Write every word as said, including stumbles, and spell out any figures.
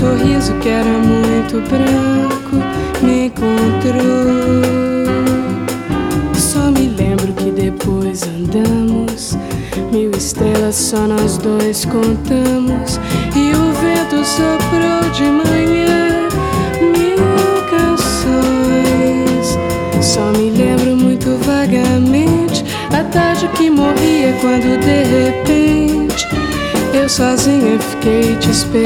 sorriso que era muito branco me encontrou. Só me lembro que depois andamos mil estrelas, só nós dois contamos, e o vento soprou de manhã mil canções. Só me lembro muito vagamente a tarde que morria quando de repente eu sozinha fiquei te esperando.